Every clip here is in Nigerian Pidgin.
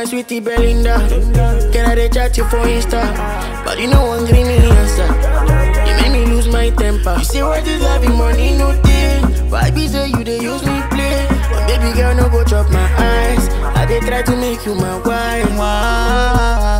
sweetie Belinda. Can I chat you for Insta? But you know one green answer. You make me lose my temper. You say what is having money, no deal. Why be say you they use me play? But baby girl, no go chop my eyes. I they try to make you my wife.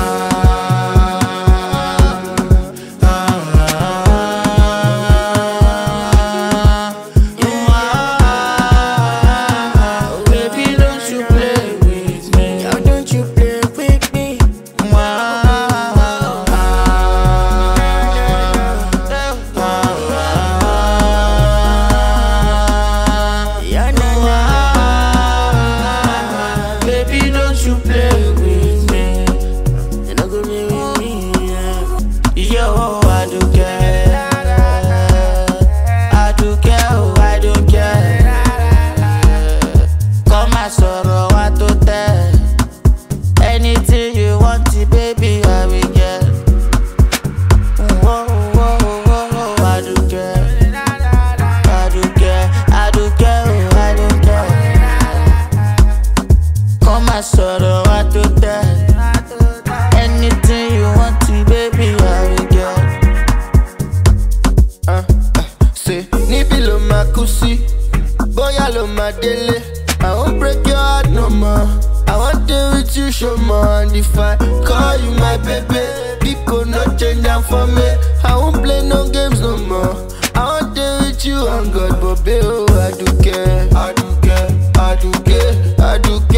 Anything you want to, baby, I will get. Say, nibi lo makusi, boya lo madele. I won't break your heart no more. I want to with you, show more. And if I call you my baby, people not change down for me. I won't play no games no more. I want to with you on God, but baby, oh, I do care, I do care, I do care, I do care.